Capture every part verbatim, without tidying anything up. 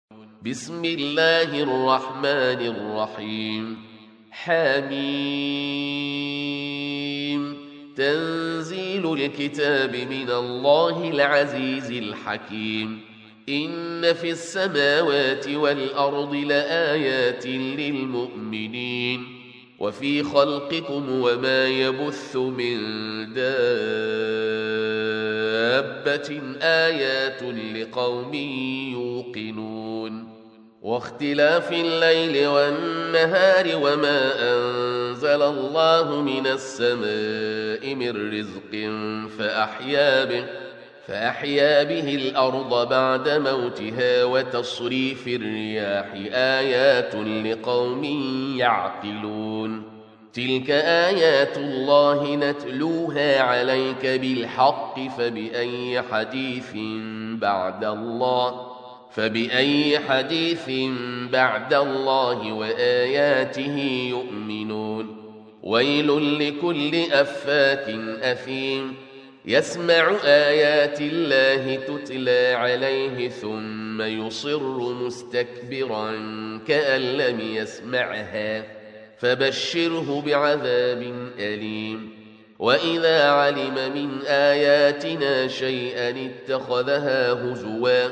بسم الله الرحمن الرحيم. حميم. تنزيل الكتاب من الله العزيز الحكيم. إن في السماوات والأرض لآيات للمؤمنين وفي خلقكم وما يبث من دابة آيات لقوم يوقنون. واختلاف الليل والنهار وما أنزل الله من السماء من رزق فأحيا به فأحيا به الأرض بعد موتها وتصريف الرياح آيات لقوم يعقلون. تلك آيات الله نتلوها عليك بالحق فبأي حديث بعد الله فبأي حديث بعد الله وآياته يؤمنون. ويل لكل أفاك أثيم يسمع آيات الله تتلى عليه ثم يصر مستكبرا كأن لم يسمعها فبشره بعذاب أليم. وإذا علم من آياتنا شيئا اتخذها هزوا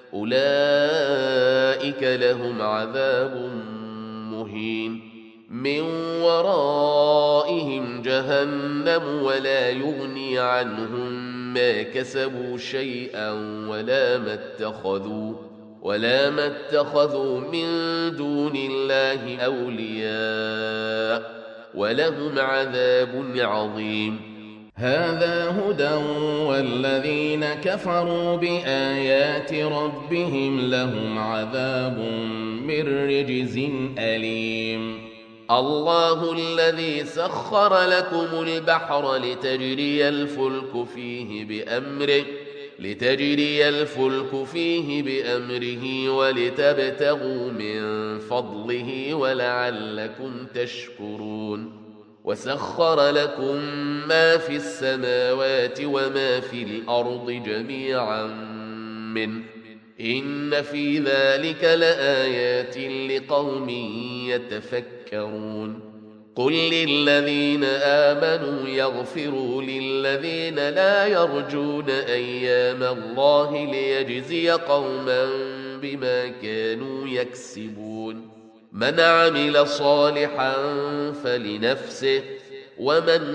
أولئك لهم عذاب مهين من ورائهم جهنم ولا يغني عنهم ما كسبوا شيئا ولا ما اتخذوا ولا ما اتخذوا من دون الله أولياء ولهم عذاب عظيم. هذا هدى والذين كفروا بآيات ربهم لهم عذاب من رجز أليم. الله الذي سخر لكم البحر لتجري الفلك فيه بأمره لتجري الفلك فيه بأمره ولتبتغوا من فضله ولعلكم تشكرون. وسخر لكم ما في السماوات وما في الأرض جميعا منه إن في ذلك لآيات لقوم يتفكرون. قل للذين آمنوا يغفروا للذين لا يرجون أيام الله ليجزي قوما بما كانوا يكسبون. من عمل صالحا فلنفسه ومن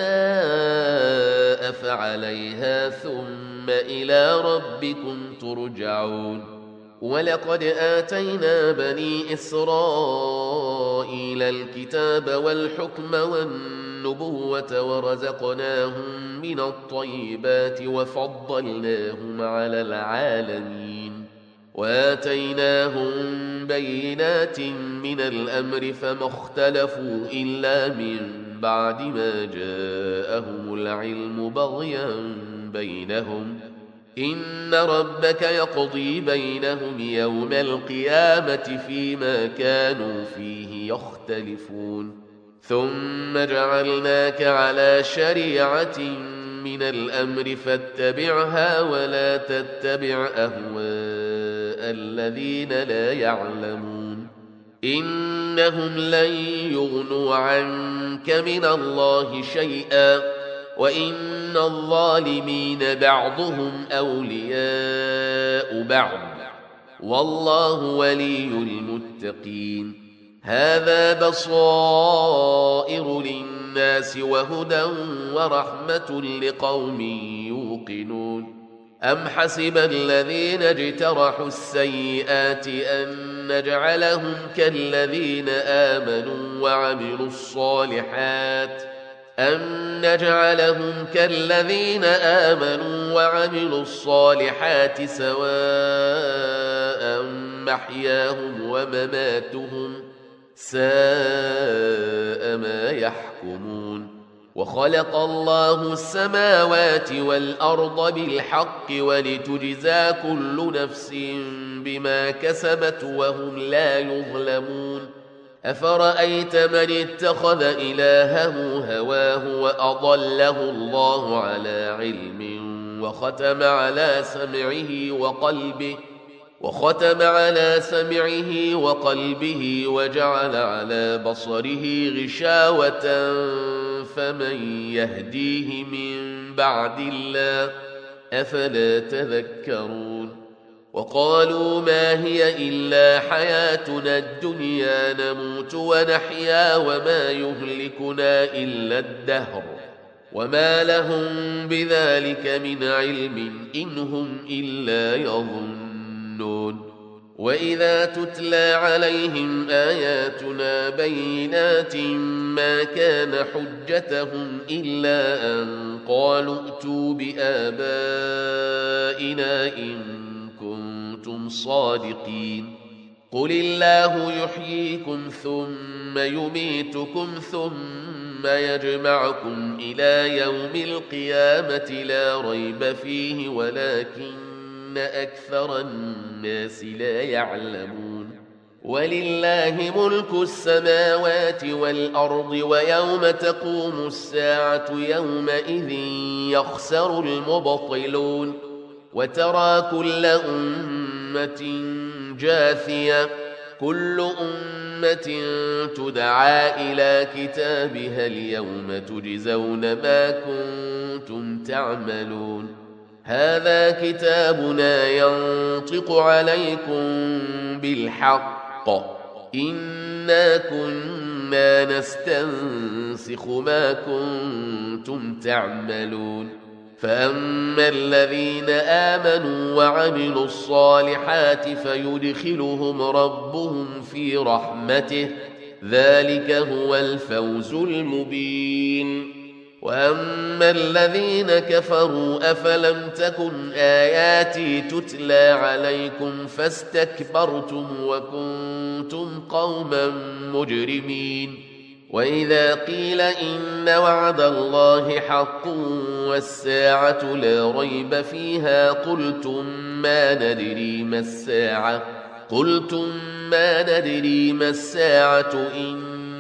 أساء فعليها ثم إلى ربكم ترجعون. ولقد آتينا بني إسرائيل الكتاب والحكم والنبوة ورزقناهم من الطيبات وفضلناهم على العالمين وآتيناهم بينات من الأمر فما اختلفوا إلا من بعد ما جاءهم العلم بغيا بينهم إن ربك يقضي بينهم يوم القيامة فيما كانوا فيه يختلفون. ثم جعلناك على شريعة من الأمر فاتبعها ولا تتبع أهواء الذين لا يعلمون إنهم لن يغنوا عنك من الله شيئا وإن الظالمين بعضهم أولياء بعض والله ولي المتقين. هذا بصائر للناس وهدى ورحمة لقوم يوقنون. أم حسب الذين اجترحوا السيئات أن نجعلهم كالذين آمنوا وعملوا الصالحات أن نجعلهم كالذين آمنوا وعملوا الصالحات سواء محياهم ومماتهم ساء ما يحكمون. وخلق الله السماوات والأرض بالحق ولتجزى كل نفس بما كسبت وهم لا يظلمون. أفرأيت من اتخذ إلهه هواه وأضله الله على علم وختم على سمعه وقلبه وختم على سمعه وقلبه وجعل على بصره غشاوة فمن يهديه من بعد الله أفلا تذكرون وقالوا ما هي إلا حياتنا الدنيا نموت ونحيا وما يهلكنا إلا الدهر وما لهم بذلك من علم إن هم إلا يظنون وإذا تتلى عليهم آياتنا بينات ما كان حجتهم إلا أن قالوا ائتوا بآبائنا إن كنتم صادقين قل الله يحييكم ثم يميتكم ثم يجمعكم إلى يوم القيامة لا ريب فيه ولكن أكثر الناس لا يعلمون ولله ملك السماوات والأرض ويوم تقوم الساعة يومئذ يخسر المبطلون وترى كل أمة جاثية كل أمة تدعى إلى كتابها اليوم تجزون ما كنتم تعملون هذا كتابنا ينطق عليكم بالحق إنا كنا نستنسخ ما كنتم تعملون فأما الذين آمنوا وعملوا الصالحات فيدخلهم ربهم في رحمته ذلك هو الفوز المبين وأما الذين كفروا أفلم تكن آياتي تتلى عليكم فاستكبرتم وكنتم قوما مجرمين وإذا قيل إن وعد الله حق والساعة لا ريب فيها قلتم ما ندري ما الساعة قلتم ما ندري ما الساعة إن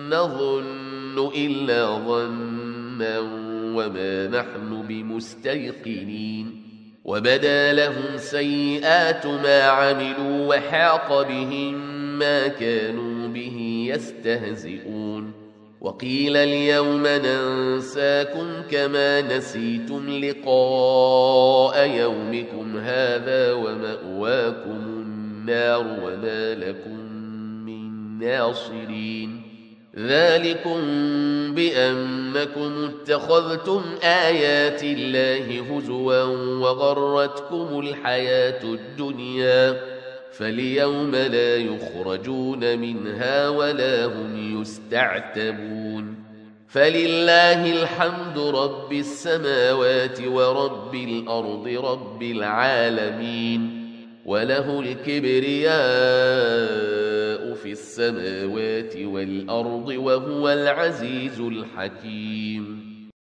نظن إلا ظنا وما نحن بمستيقنين وبدا لهم سيئات ما عملوا وحاق بهم ما كانوا به يستهزئون وقيل اليوم ننساكم كما نسيتم لقاء يومكم هذا ومأواكم النار وما لكم من ناصرين ذلكم بأنكم اتخذتم آيات الله هزوا وغرتكم الحياة الدنيا فاليوم لا يخرجون منها ولا هم يستعتبون فلله الحمد رب السماوات ورب الأرض رب العالمين وله الكبرياء في السماوات والأرض وهو العزيز الحكيم